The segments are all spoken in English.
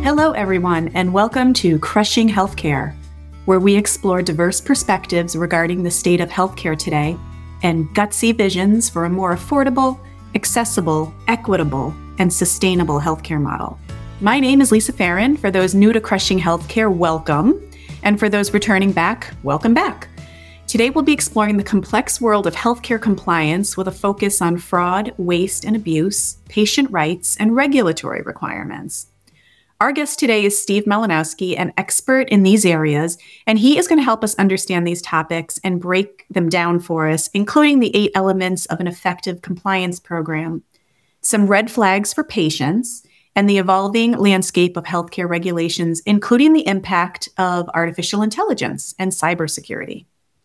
Hello, everyone, and welcome to Crushing Healthcare, where we explore diverse perspectives regarding the state of healthcare today and gutsy visions for a more affordable, accessible, equitable, and sustainable healthcare model. My name is Lisa Farron. For those new to Crushing Healthcare, welcome. And for those returning back, welcome back. Today, we'll be exploring the complex world of healthcare compliance with a focus on fraud, waste, and abuse, patient rights, and regulatory requirements. Our guest today is Steve Malinowski, an expert in these areas, and he is going to help us understand these topics and break them down for us, including the 8 elements of an effective compliance program, some red flags for patients, and the evolving landscape of healthcare regulations, including the impact of artificial intelligence and cybersecurity.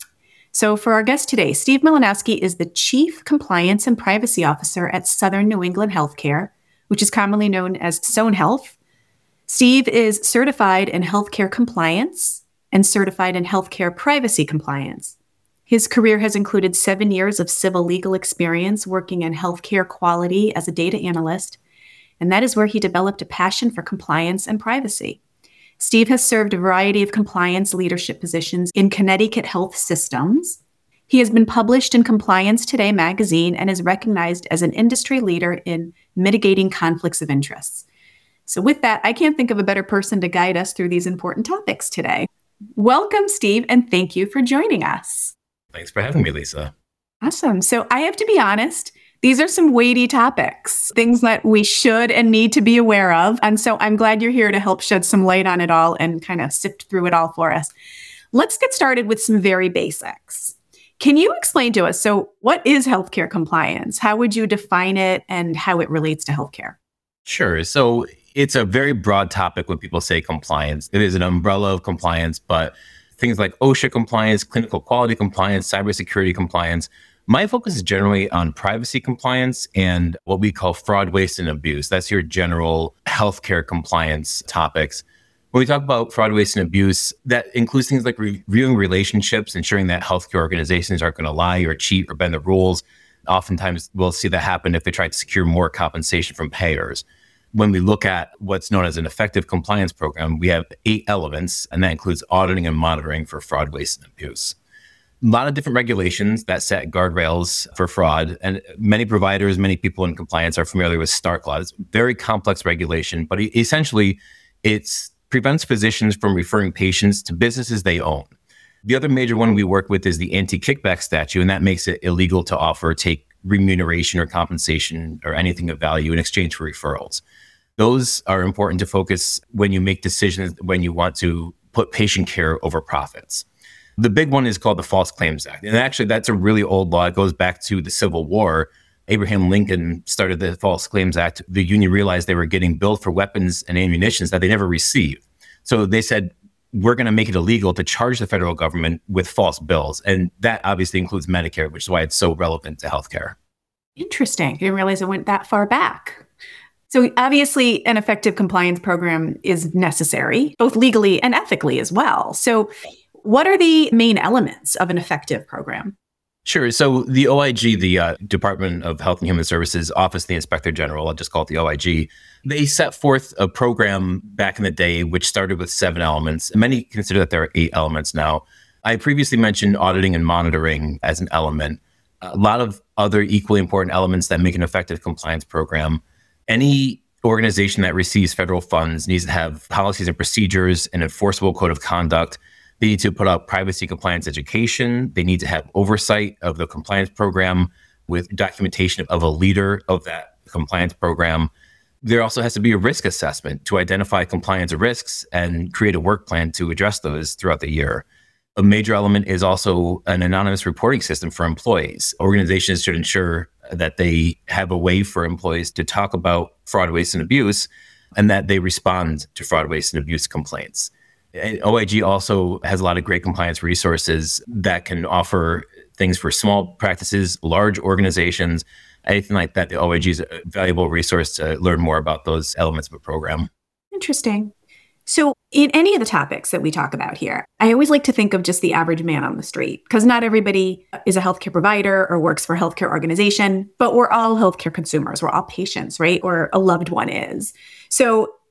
So for our guest today, Steve Malinowski is the Chief Compliance and Privacy Officer at Southern New England Healthcare, which is commonly known as Sohn Health. Steve is certified in healthcare compliance and certified in healthcare privacy compliance. His career has included 7 years of civil legal experience working in healthcare quality as a data analyst, and that is where he developed a passion for compliance and privacy. Steve has served a variety of compliance leadership positions in Connecticut health systems. He has been published in Compliance Today magazine and is recognized as an industry leader in mitigating conflicts of interest. So with that, I can't think of a better person to guide us through these important topics today. Welcome, Steve, and thank you for joining us. Thanks for having me, Lisa. Awesome. So I have to be honest, these are some weighty topics, things that we should and need to be aware of. And so I'm glad you're here to help shed some light on it all and kind of sift through it all for us. Let's get started with some very basics. Can you explain to us, so what is healthcare compliance? How would you define it and how it relates to healthcare? Sure. So it's a very broad topic when people say compliance. It is an umbrella of compliance, but things like OSHA compliance, clinical quality compliance, cybersecurity compliance. My focus is generally on privacy compliance and what we call fraud, waste, and abuse. That's your general healthcare compliance topics. When we talk about fraud, waste, and abuse, that includes things like reviewing relationships, ensuring that healthcare organizations aren't going to lie or cheat or bend the rules. Oftentimes, we'll see that happen if they try to secure more compensation from payers. When we look at what's known as an effective compliance program, we have 8 elements, and that includes auditing and monitoring for fraud, waste, and abuse. A lot of different regulations that set guardrails for fraud, and many providers, many people in compliance are familiar with Stark Law. It's very complex regulation, but essentially it prevents physicians from referring patients to businesses they own. The other major one we work with is the anti-kickback statute, and that makes it illegal to offer or take remuneration or compensation or anything of value in exchange for referrals. Those are important to focus when you make decisions when you want to put patient care over profits. The big one is called the False Claims Act. And actually, that's a really old law. It goes back to the Civil War. Abraham Lincoln started the False Claims Act. The Union realized they were getting billed for weapons and ammunition that they never received. So they said, we're going to make it illegal to charge the federal government with false bills. And that obviously includes Medicare, which is why it's so relevant to healthcare. Interesting. I didn't realize it went that far back. So obviously, an effective compliance program is necessary, both legally and ethically as well. So what are the main elements of an effective program? Sure. So the OIG, the Department of Health and Human Services, Office of the Inspector General, I'll just call it the OIG, they set forth a program back in the day, which started with 7 elements. Many consider that there are 8 elements now. I previously mentioned auditing and monitoring as an element. A lot of other equally important elements that make an effective compliance program. Any organization that receives federal funds needs to have policies and procedures, an enforceable code of conduct. They need to put out privacy compliance education. They need to have oversight of the compliance program with documentation of a leader of that compliance program. There also has to be a risk assessment to identify compliance risks and create a work plan to address those throughout the year. A major element is also an anonymous reporting system for employees. Organizations should ensure that they have a way for employees to talk about fraud, waste, and abuse, and that they respond to fraud, waste, and abuse complaints. And OIG also has a lot of great compliance resources that can offer things for small practices, large organizations, anything like that. The OIG is a valuable resource to learn more about those elements of a program. Interesting. So in any of the topics that we talk about here, I always like to think of just the average man on the street, because not everybody is a healthcare provider or works for a healthcare organization, but we're all healthcare consumers. We're all patients, right? Or a loved one is. So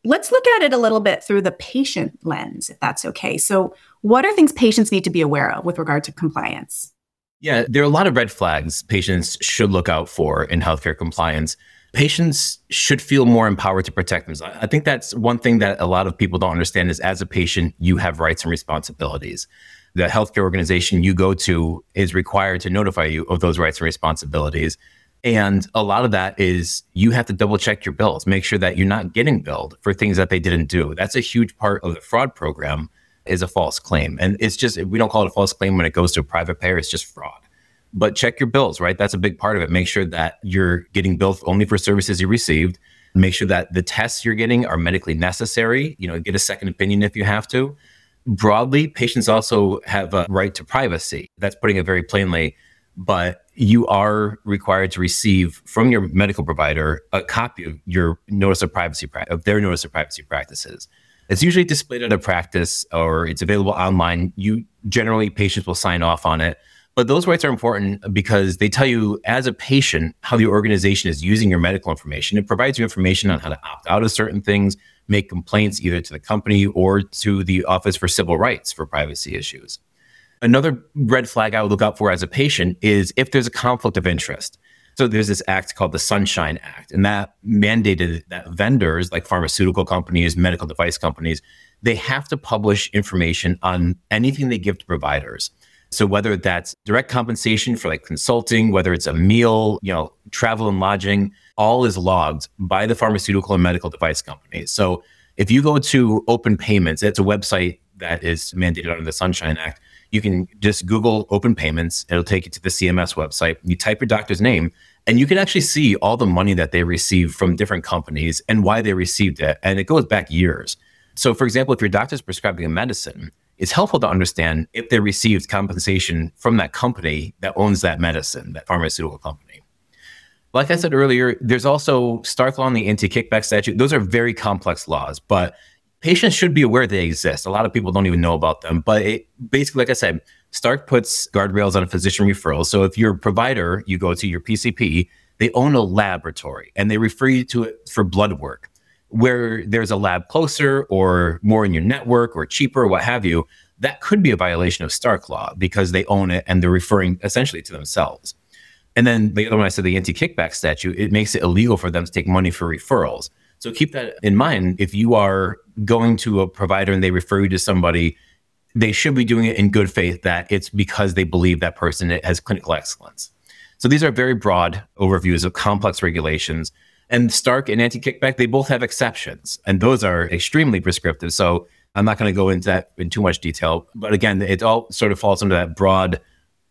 let's look at it a little bit through the patient lens, if that's okay. So what are things patients need to be aware of with regard to compliance? Yeah, there are a lot of red flags patients should look out for in healthcare compliance. Patients should feel more empowered to protect themselves. I think that's one thing that a lot of people don't understand is as a patient, you have rights and responsibilities. The healthcare organization you go to is required to notify you of those rights and responsibilities. And a lot of that is you have to double check your bills, make sure that you're not getting billed for things that they didn't do. That's a huge part of the fraud program is a false claim. And it's just, we don't call it a false claim when it goes to a private payer, it's just fraud. But check your bills, right? That's a big part of it. Make sure that you're getting billed only for services you received. Make sure that the tests you're getting are medically necessary. Get a second opinion if you have to. Broadly, patients also have a right to privacy. That's putting it very plainly. But you are required to receive from your medical provider a copy of your notice of privacy, of their notice of privacy practices. It's usually displayed at a practice or it's available online. Generally, patients will sign off on it. But those rights are important because they tell you as a patient how the organization is using your medical information. It provides you information on how to opt out of certain things, make complaints either to the company or to the Office for Civil Rights for privacy issues. Another red flag I would look out for as a patient is if there's a conflict of interest. So there's this act called the Sunshine Act, and that mandated that vendors like pharmaceutical companies, medical device companies, they have to publish information on anything they give to providers. So whether that's direct compensation for like consulting, whether it's a meal, travel and lodging, all is logged by the pharmaceutical and medical device companies. So if you go to Open Payments, it's a website that is mandated under the Sunshine Act. You can just Google Open Payments. It'll take you to the CMS website. You type your doctor's name and you can actually see all the money that they received from different companies and why they received it. And it goes back years. So for example, if your doctor's prescribing a medicine, it's helpful to understand if they received compensation from that company that owns that medicine, that pharmaceutical company. Like I said earlier, there's also Stark Law and the Anti-Kickback Statute. Those are very complex laws, but patients should be aware they exist. A lot of people don't even know about them, but basically, like I said, Stark puts guardrails on physician referrals. So if you're a provider, you go to your PCP, they own a laboratory and they refer you to it for blood work. Where there's a lab closer or more in your network or cheaper or what have you, that could be a violation of Stark Law because they own it and they're referring essentially to themselves. And then the other one I said, the Anti-Kickback Statute, it makes it illegal for them to take money for referrals. So keep that in mind. If you are going to a provider and they refer you to somebody, they should be doing it in good faith that it's because they believe that person has clinical excellence. So these are very broad overviews of complex regulations. And Stark and Anti-Kickback, they both have exceptions, and those are extremely prescriptive. So I'm not going to go into that in too much detail. But again, it all sort of falls under that broad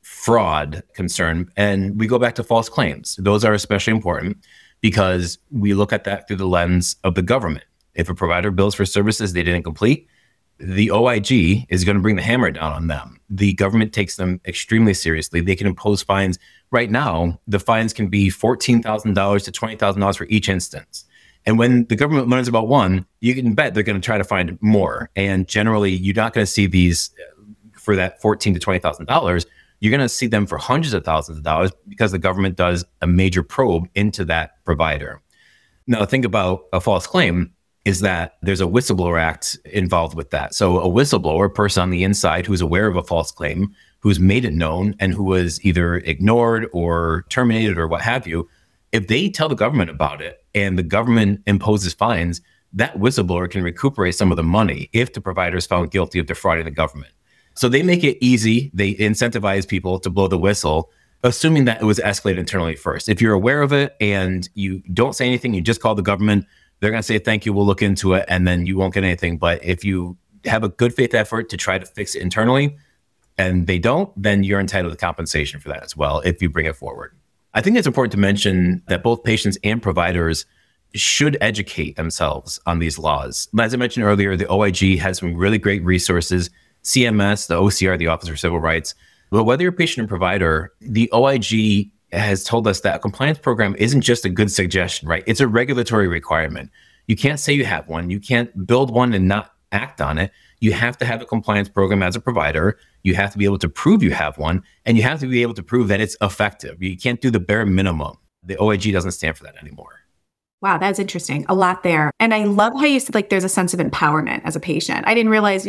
fraud concern. And we go back to false claims. Those are especially important because we look at that through the lens of the government. If a provider bills for services they didn't complete, the OIG is going to bring the hammer down on them. The government takes them extremely seriously. They can impose fines. Right now, the fines can be $14,000 to $20,000 for each instance. And when the government learns about one, you can bet they're going to try to find more. And generally, you're not going to see these for that $14,000 to $20,000. You're going to see them for hundreds of thousands of dollars because the government does a major probe into that provider. Now, think about a false claim is that there's a whistleblower act involved with that. So a whistleblower, a person on the inside who's aware of a false claim, who's made it known and who was either ignored or terminated or what have you, if they tell the government about it and the government imposes fines, that whistleblower can recuperate some of the money if the provider is found guilty of defrauding the government. So they make it easy. They incentivize people to blow the whistle, assuming that it was escalated internally first. If you're aware of it and you don't say anything, you just call the government, they're going to say, thank you, we'll look into it, and then you won't get anything. But if you have a good faith effort to try to fix it internally and they don't, then you're entitled to compensation for that as well if you bring it forward. I think it's important to mention that both patients and providers should educate themselves on these laws. As I mentioned earlier, the OIG has some really great resources. CMS, the OCR, the Office for Civil Rights. But whether you're a patient or provider, the OIG has told us that a compliance program isn't just a good suggestion, right? It's a regulatory requirement. You can't say you have one. You can't build one and not act on it. You have to have a compliance program as a provider. You have to be able to prove you have one, and you have to be able to prove that it's effective. You can't do the bare minimum. The OIG doesn't stand for that anymore. Wow, that's interesting. A lot there. And I love how you said like there's a sense of empowerment as a patient. I didn't realize,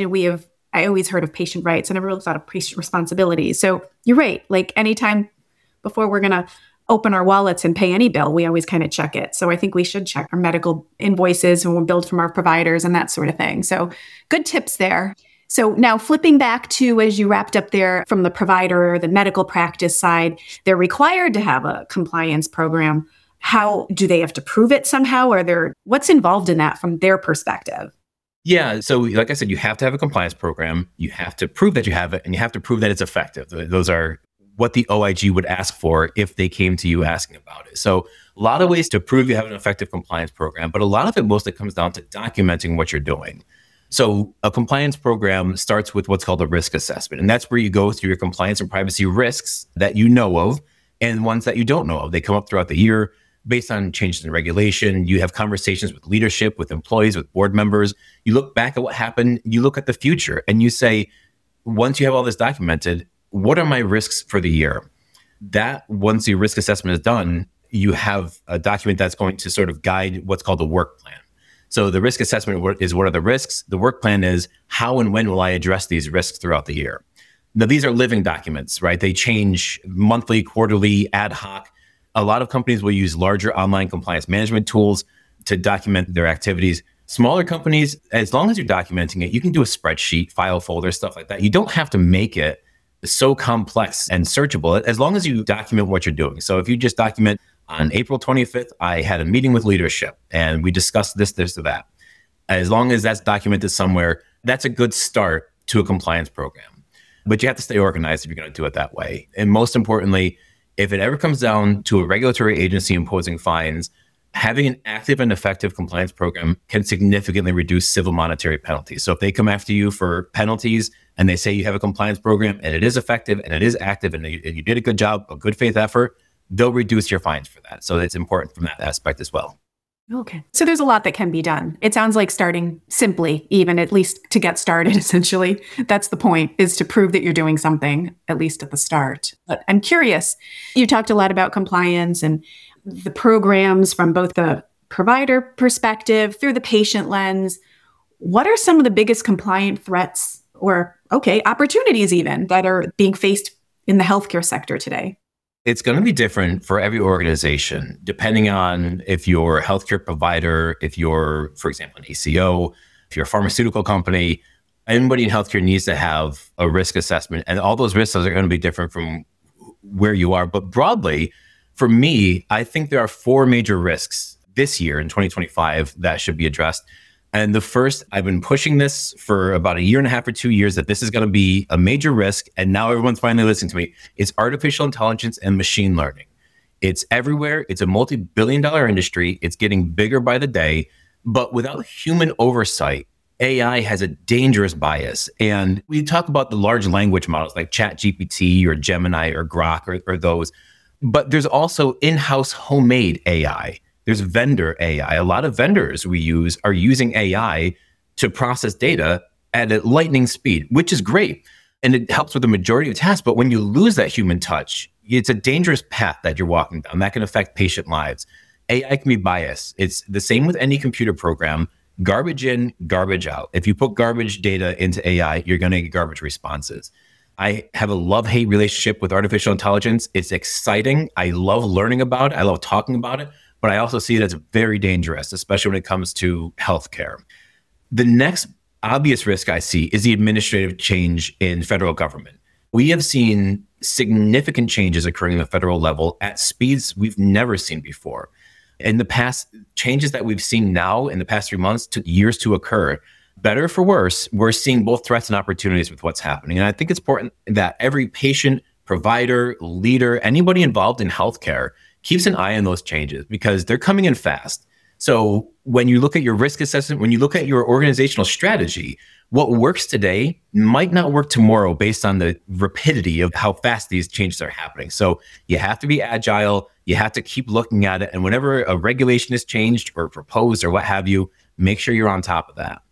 I always heard of patient rights. I never really thought of patient responsibilities. So you're right. Like anytime before we're going to open our wallets and pay any bill, we always kind of check it. So I think we should check our medical invoices and we'll build from our providers and that sort of thing. So good tips there. So now flipping back to, as you wrapped up there from the provider or the medical practice side, they're required to have a compliance program. How do they have to prove it somehow? What's involved in that from their perspective? Yeah. So like I said, you have to have a compliance program. You have to prove that you have it and you have to prove that it's effective. Those are what the OIG would ask for if they came to you asking about it. So a lot of ways to prove you have an effective compliance program, but a lot of it mostly comes down to documenting what you're doing. So a compliance program starts with what's called a risk assessment. And that's where you go through your compliance and privacy risks that you know of and ones that you don't know of. They come up throughout the year based on changes in regulation. You have conversations with leadership, with employees, with board members. You look back at what happened, you look at the future, and you say, once you have all this documented, what are my risks for the year? That once your risk assessment is done, you have a document that's going to sort of guide what's called a work plan. So the risk assessment is what are the risks? The work plan is how and when will I address these risks throughout the year? Now, these are living documents, right? They change monthly, quarterly, ad hoc. A lot of companies will use larger online compliance management tools to document their activities. Smaller companies, as long as you're documenting it, you can do a spreadsheet, file folder, stuff like that. You don't have to make it so complex and searchable as long as you document what you're doing. So if you just document on April 25th, I had a meeting with leadership and we discussed this, or that. As long as that's documented somewhere, that's a good start to a compliance program. But you have to stay organized if you're going to do it that way. And most importantly, if it ever comes down to a regulatory agency imposing fines, having an active and effective compliance program can significantly reduce civil monetary penalties. So if they come after you for penalties and they say you have a compliance program and it is effective and it is active and you did a good job, a good faith effort, they'll reduce your fines for that. So it's important from that aspect as well. Okay. So there's a lot that can be done. It sounds like starting simply, even at least to get started, essentially. That's the point, is to prove that you're doing something, at least at the start. But I'm curious, you talked a lot about compliance and the programs from both the provider perspective through the patient lens. What are some of the biggest compliant threats or, opportunities even that are being faced in the healthcare sector today? It's going to be different for every organization, depending on if you're a healthcare provider, if you're, for example, an ACO, if you're a pharmaceutical company. Anybody in healthcare needs to have a risk assessment, and all those risks are going to be different from where you are. But broadly, for me, I think there are 4 major risks this year in 2025 that should be addressed. And the first, I've been pushing this for about 1.5 years or 2 years, that this is going to be a major risk. And now everyone's finally listening to me. It's artificial intelligence and machine learning. It's everywhere. It's a multi-billion-dollar industry. It's getting bigger by the day. But without human oversight, AI has a dangerous bias. And we talk about the large language models like ChatGPT or Gemini or Grok or those. But there's also in-house homemade AI. There's vendor AI. A lot of vendors we use are using AI to process data at a lightning speed, which is great. And it helps with the majority of tasks. But when you lose that human touch, it's a dangerous path that you're walking down. That can affect patient lives. AI can be biased. It's the same with any computer program. Garbage in, garbage out. If you put garbage data into AI, you're going to get garbage responses. I have a love-hate relationship with artificial intelligence. It's exciting. I love learning about it. I love talking about it. But I also see it as very dangerous, especially when it comes to healthcare. The next obvious risk I see is the administrative change in federal government. We have seen significant changes occurring at the federal level at speeds we've never seen before. In the past, changes that we've seen now in the past 3 months took years to occur. Better for worse, we're seeing both threats and opportunities with what's happening. And I think it's important that every patient, provider, leader, anybody involved in healthcare keeps an eye on those changes because they're coming in fast. So when you look at your risk assessment, when you look at your organizational strategy, what works today might not work tomorrow based on the rapidity of how fast these changes are happening. So you have to be agile. You have to keep looking at it. And whenever a regulation is changed or proposed or what have you, make sure you're on top of that.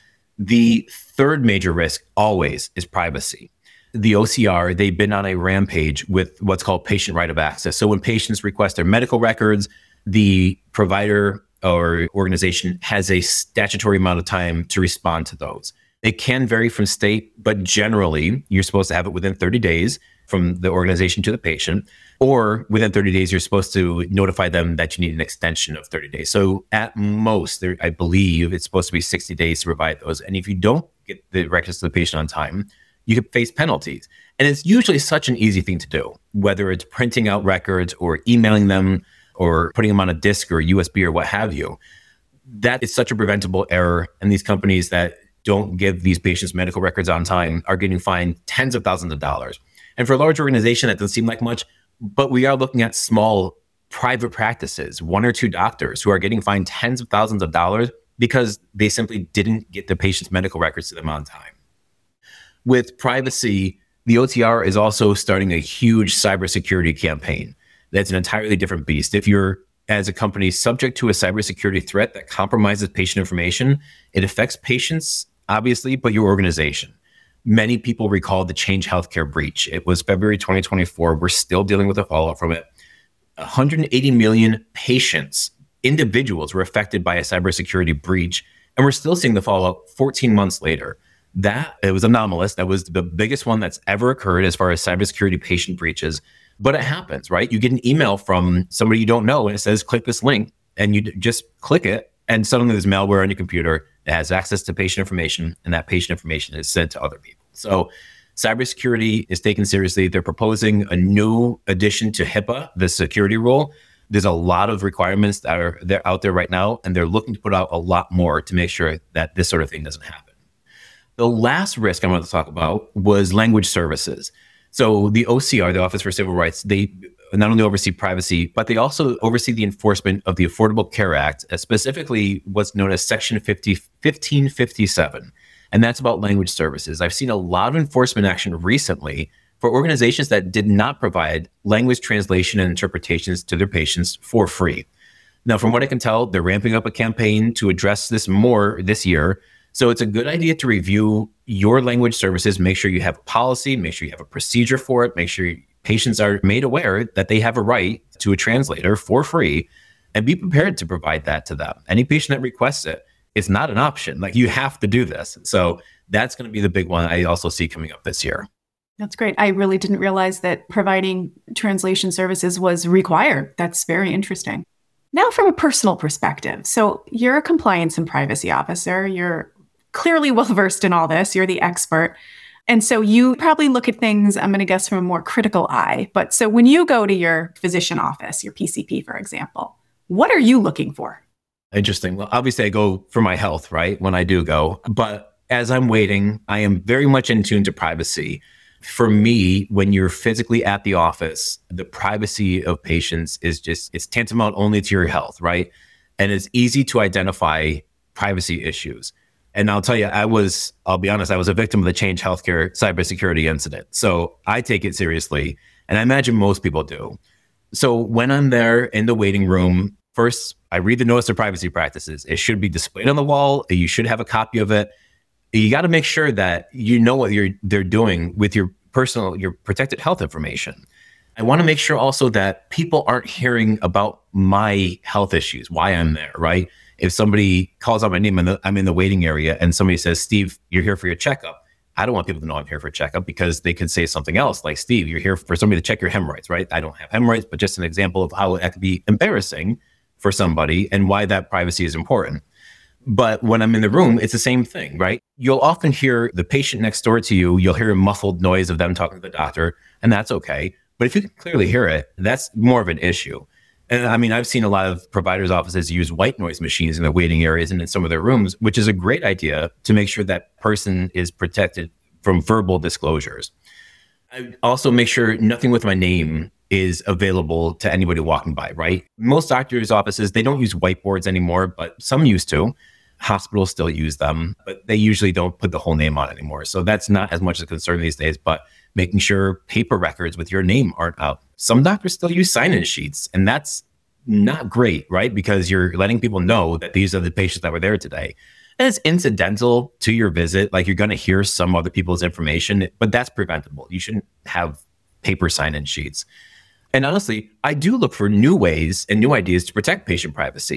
The third major risk always is privacy. The OCR, they've been on a rampage with what's called patient right of access. So when patients request their medical records, the provider or organization has a statutory amount of time to respond to those. It can vary from state, but generally you're supposed to have it within 30 days from the organization to the patient, or within 30 days, you're supposed to notify them that you need an extension of 30 days. So at most, I believe it's supposed to be 60 days to provide those. And if you don't get the records to the patient on time, you could face penalties. And it's usually such an easy thing to do, whether it's printing out records or emailing them or putting them on a disk or USB or what have you. That is such a preventable error. And these companies that don't give these patients medical records on time are getting fined tens of thousands of dollars. And for a large organization, that doesn't seem like much, but we are looking at small private practices, 1 or 2 doctors who are getting fined tens of thousands of dollars because they simply didn't get the patient's medical records to them on time. With privacy, the OTR is also starting a huge cybersecurity campaign. That's an entirely different beast. If you're, as a company, subject to a cybersecurity threat that compromises patient information, it affects patients, obviously, but your organization. Many people recall the Change Healthcare breach. It was February 2024. We're still dealing with the fallout from it. 180 million patients, individuals, were affected by a cybersecurity breach, and we're still seeing the fallout 14 months later. It was anomalous. That was the biggest one that's ever occurred as far as cybersecurity patient breaches. But it happens, right? You get an email from somebody you don't know, and it says, click this link, and you just click it, and suddenly there's malware on your computer that has access to patient information, and that patient information is sent to other people. So cybersecurity is taken seriously. They're proposing a new addition to HIPAA, the security rule. There's a lot of requirements they're out there right now, and they're looking to put out a lot more to make sure that this sort of thing doesn't happen. The last risk I want to talk about was language services. So the OCR, the Office for Civil Rights, they not only oversee privacy, but they also oversee the enforcement of the Affordable Care Act, specifically what's known as Section 1557. And that's about language services. I've seen a lot of enforcement action recently for organizations that did not provide language translation and interpretations to their patients for free. Now, from what I can tell, they're ramping up a campaign to address this more this year. So it's a good idea to review your language services, make sure you have a policy, make sure you have a procedure for it, make sure patients are made aware that they have a right to a translator for free, and be prepared to provide that to them. Any patient that requests it, it's not an option. Like, you have to do this. So that's going to be the big one I also see coming up this year. That's great. I really didn't realize that providing translation services was required. That's very interesting. Now, from a personal perspective, so you're a compliance and privacy officer. You're clearly well-versed in all this. You're the expert. And so you probably look at things, I'm going to guess, from a more critical eye. But so when you go to your physician office, your PCP, for example, what are you looking for? Interesting. Well, obviously I go for my health, right? When I do go. But as I'm waiting, I am very much in tune to privacy. For me, when you're physically at the office, the privacy of patients it's tantamount only to your health, right? And it's easy to identify privacy issues. And I'll tell you, I'll be honest, I was a victim of the Change Healthcare cybersecurity incident. So I take it seriously. And I imagine most people do. So when I'm there in the waiting room, first, I read the notice of privacy practices. It should be displayed on the wall. You should have a copy of it. You got to make sure that you know what they're doing with your protected health information. I want to make sure also that people aren't hearing about my health issues, why I'm there, right? If somebody calls out my name and I'm in the waiting area and somebody says, Steve, you're here for your checkup, I don't want people to know I'm here for a checkup, because they could say something else like, Steve, you're here for somebody to check your hemorrhoids, right? I don't have hemorrhoids, but just an example of how that could be embarrassing for somebody and why that privacy is important. But when I'm in the room, it's the same thing, right? You'll often hear the patient next door to you, you'll hear a muffled noise of them talking to the doctor, and that's okay. But if you can clearly hear it, that's more of an issue. And I mean, I've seen a lot of providers' offices use white noise machines in the waiting areas and in some of their rooms, which is a great idea to make sure that person is protected from verbal disclosures. I also make sure nothing with my name is available to anybody walking by, right? Most doctors' offices, they don't use whiteboards anymore, but some used to. Hospitals still use them, but they usually don't put the whole name on anymore. So that's not as much a concern these days, but making sure paper records with your name aren't out. Some doctors still use sign-in sheets, and that's not great, right? Because you're letting people know that these are the patients that were there today. And it's incidental to your visit. Like, you're going to hear some other people's information, but that's preventable. You shouldn't have paper sign-in sheets. And honestly, I do look for new ways and new ideas to protect patient privacy.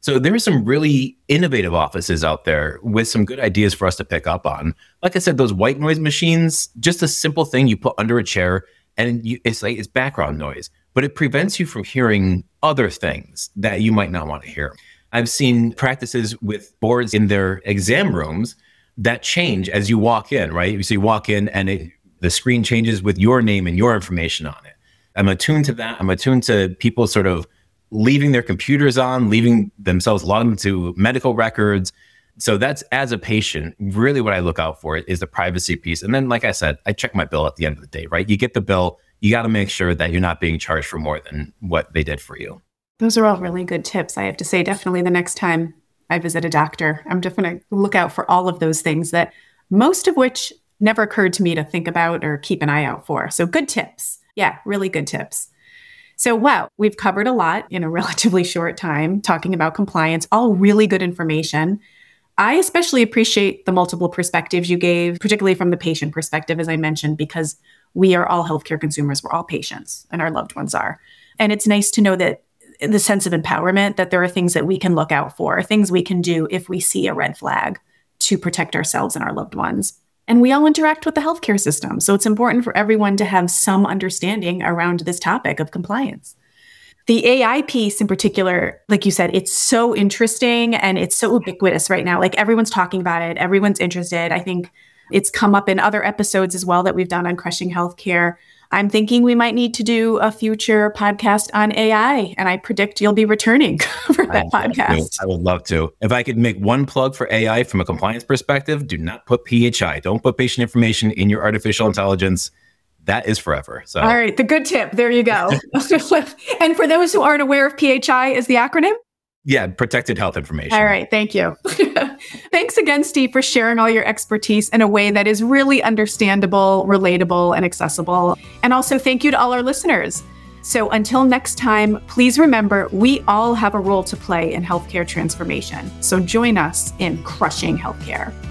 So there are some really innovative offices out there with some good ideas for us to pick up on. Like I said, those white noise machines, just a simple thing you put under a chair and it's background noise, but it prevents you from hearing other things that you might not want to hear. I've seen practices with boards in their exam rooms that change as you walk in, right? So you walk in and the screen changes with your name and your information on it. I'm attuned to that. I'm attuned to people sort of leaving their computers on, leaving themselves logged into medical records. So that's, as a patient, really what I look out for is the privacy piece. And then, like I said, I check my bill at the end of the day, right? You get the bill, you got to make sure that you're not being charged for more than what they did for you. Those are all really good tips. I have to say, definitely the next time I visit a doctor, I'm definitely going to look out for all of those things that most of which never occurred to me to think about or keep an eye out for. So good tips. Yeah, really good tips. So, wow, we've covered a lot in a relatively short time talking about compliance, all really good information. I especially appreciate the multiple perspectives you gave, particularly from the patient perspective, as I mentioned, because we are all healthcare consumers. We're all patients and our loved ones are. And it's nice to know that the sense of empowerment, that there are things that we can look out for, things we can do if we see a red flag to protect ourselves and our loved ones. And we all interact with the healthcare system. So it's important for everyone to have some understanding around this topic of compliance. The AI piece in particular, like you said, it's so interesting and it's so ubiquitous right now. Like everyone's talking about it. Everyone's interested. I think it's come up in other episodes as well that we've done on Crushing Healthcare. I'm thinking we might need to do a future podcast on AI, and I predict you'll be returning for that podcast. I would love to. If I could make one plug for AI from a compliance perspective, do not put PHI. Don't put patient information in your artificial intelligence. That is forever. So, all right, the good tip. There you go. And for those who aren't aware of PHI, is the acronym? Yeah, protected health information. All right, thank you. Thanks again, Steve, for sharing all your expertise in a way that is really understandable, relatable, and accessible. And also thank you to all our listeners. So until next time, please remember, we all have a role to play in healthcare transformation. So join us in Crushing Healthcare.